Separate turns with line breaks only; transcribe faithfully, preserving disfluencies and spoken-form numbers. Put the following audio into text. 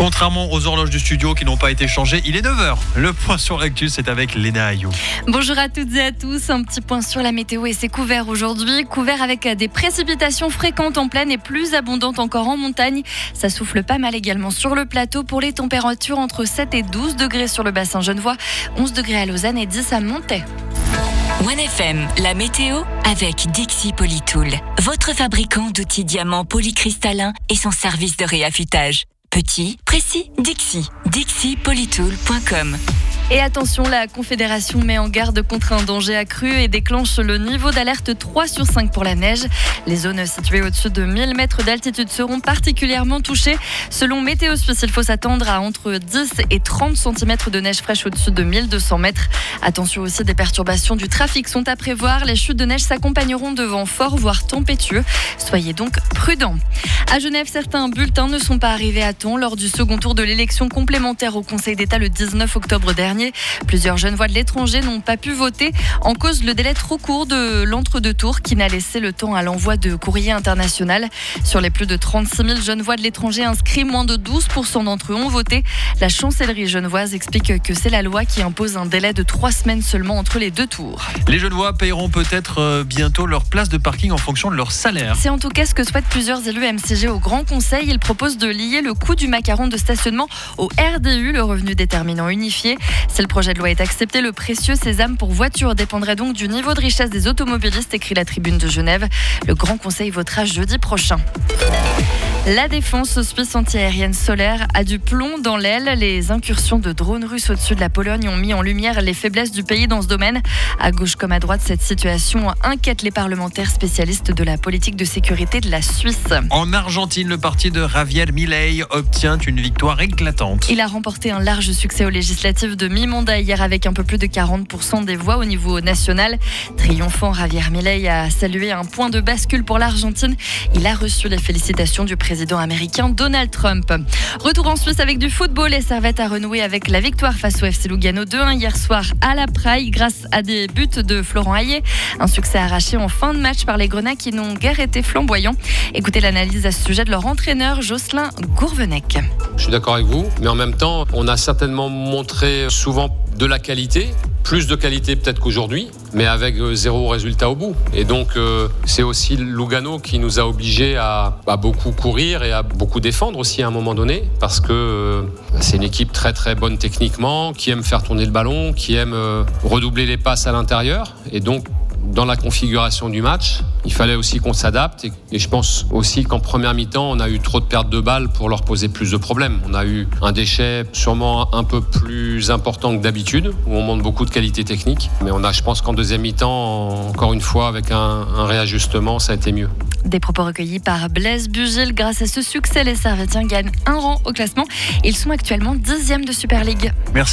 Contrairement aux horloges du studio qui n'ont pas été changées, il est neuf heures. Le point sur l'actu, c'est avec Léna Ayou.
Bonjour à toutes et à tous. Un petit point sur la météo et c'est couvert aujourd'hui. Couvert avec des précipitations fréquentes en plaine et plus abondantes encore en montagne. Ça souffle pas mal également sur le plateau pour les températures entre sept et douze degrés sur le bassin genevois, onze degrés à Lausanne et dix à Montaix.
One F M, la météo avec Dixi Polytool, votre fabricant d'outils diamants polycristallins et son service de réaffûtage. Petit, précis, Dixi. dixi polytool point com.
Et attention, la Confédération met en garde contre un danger accru et déclenche le niveau d'alerte trois sur cinq pour la neige. Les zones situées au-dessus de mille mètres d'altitude seront particulièrement touchées. Selon Météo Suisse, il faut s'attendre à entre dix et trente centimètres de neige fraîche au-dessus de mille deux cents mètres. Attention aussi, des perturbations du trafic sont à prévoir. Les chutes de neige s'accompagneront de vents forts, voire tempétueux. Soyez donc prudents. À Genève, certains bulletins ne sont pas arrivés à temps lors du second tour de l'élection complémentaire au Conseil d'État le dix-neuf octobre dernier. Plusieurs Genevois de l'étranger n'ont pas pu voter en cause le délai trop court de l'entre-deux tours qui n'a laissé le temps à l'envoi de courrier international. Sur les plus de trente-six mille Genevois de l'étranger inscrits, moins de douze pour cent d'entre eux ont voté. La chancellerie genevoise explique que c'est la loi qui impose un délai de trois semaines seulement entre les deux tours.
Les Genevois paieront peut-être bientôt leur place de parking en fonction de leur salaire.
C'est en tout cas ce que souhaitent plusieurs élus M C G au Grand Conseil. Ils proposent de lier le coût du macaron de stationnement au R D U, le revenu déterminant unifié. Si le projet de loi est accepté, le précieux sésame pour voitures dépendrait donc du niveau de richesse des automobilistes, écrit la Tribune de Genève. Le Grand Conseil votera jeudi prochain. La défense suisse antiaérienne solaire a du plomb dans l'aile. Les incursions de drones russes au-dessus de la Pologne ont mis en lumière les faiblesses du pays dans ce domaine. À gauche comme à droite, cette situation inquiète les parlementaires spécialistes de la politique de sécurité de la Suisse.
En Argentine, le parti de Javier Milei obtient une victoire éclatante.
Il a remporté un large succès aux législatives de mi-mandat hier avec un peu plus de quarante pour cent des voix au niveau national. Triomphant, Javier Milei a salué un point de bascule pour l'Argentine. Il a reçu les félicitations du président président américain Donald Trump. Retour en Suisse avec du football. Les Servettes a renoué avec la victoire face au F C Lugano deux un hier soir à la Praille grâce à des buts de Florent Hayet. Un succès arraché en fin de match par les Grenats qui n'ont guère été flamboyants. Écoutez l'analyse à ce sujet de leur entraîneur Jocelyn Gourvenec.
Je suis d'accord avec vous, mais en même temps, on a certainement montré souvent de la qualité, plus de qualité peut-être qu'aujourd'hui, mais avec zéro résultat au bout. Et donc, euh, c'est aussi Lugano qui nous a obligés à, à beaucoup courir et à beaucoup défendre aussi à un moment donné, parce que euh, c'est une équipe très très bonne techniquement, qui aime faire tourner le ballon, qui aime euh, redoubler les passes à l'intérieur. Et donc, dans la configuration du match, il fallait aussi qu'on s'adapte et, et je pense aussi qu'en première mi-temps, on a eu trop de pertes de balles pour leur poser plus de problèmes. On a eu un déchet sûrement un peu plus important que d'habitude, où on montre beaucoup de qualité technique. Mais on a, je pense qu'en deuxième mi-temps, encore une fois, avec un, un réajustement, ça a été mieux.
Des propos recueillis par Blaise Bugil. Grâce à ce succès, les Servettiens gagnent un rang au classement. Ils sont actuellement dixième de Super League.
Merci.